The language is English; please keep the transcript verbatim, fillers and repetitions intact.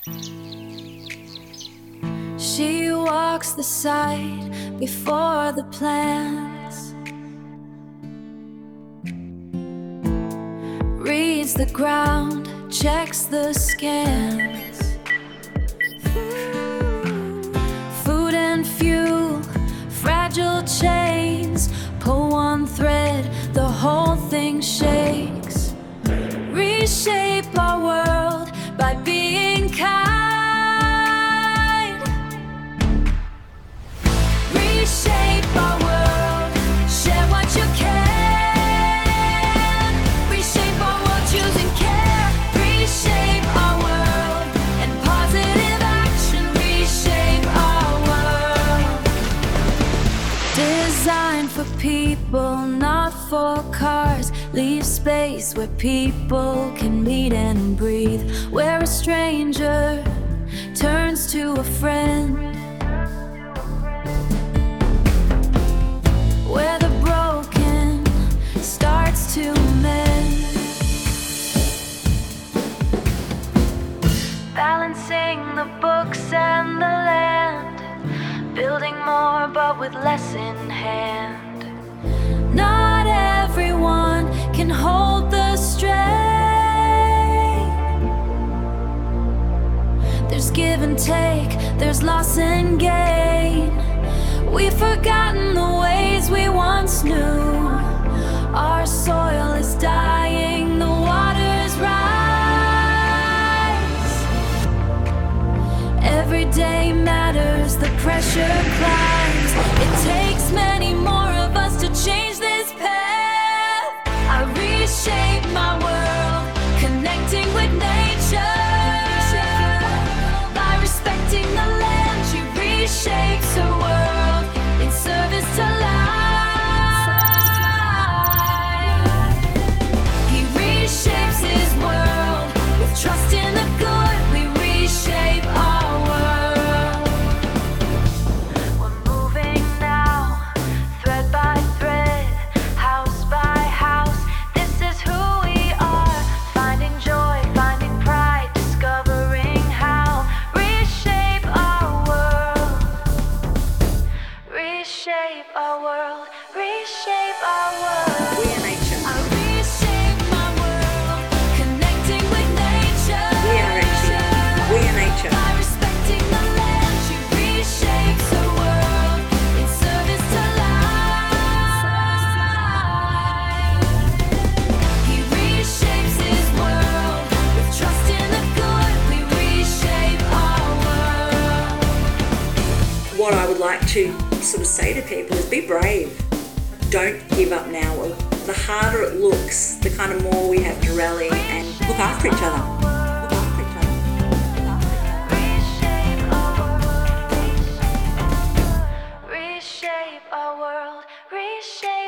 She walks the site before the plans, reads the ground, checks the scans. Food and fuel, fragile chains, pull one thread, the whole thing shakes. Reshape our world by being kind. Reshape our world, share what you can. Reshape our world, choosing care. Reshape our world, and positive action. Reshape our world. Designed for people, not for cars. Leave space where people can meet and breathe, where a stranger turns to a friend, where the broken starts to mend. Balancing the books and the land, building more but with less in hand. Not everyone can hold the strain. There's give and take, there's loss and gain. We've forgotten the ways we once knew. Our soil is dying, the waters rise. Every day matters, the pressure climbs. It takes many more of us to change this path. I reshape my world, connecting with nature. By respecting the land, she reshapes her world in service to life. He reshapes his world with trust in the good. We reshape our world. We're moving now, thread by thread, house by house. This is who we are, finding joy, finding pride, discovering how. Reshape our world, reshape our world, reshape our world. We are nature. I reshape my world, connecting with nature. We are nature. We are nature. By respecting the land, she reshapes her world in service to life. He reshapes his world with trust in the good. We reshape our world. What I would like to sort of say to people is be brave. Don't give up now. The harder it looks, the kind of more we have to rally and look after each other. Look after each other. Reshape our world. Reshape our world. Reshape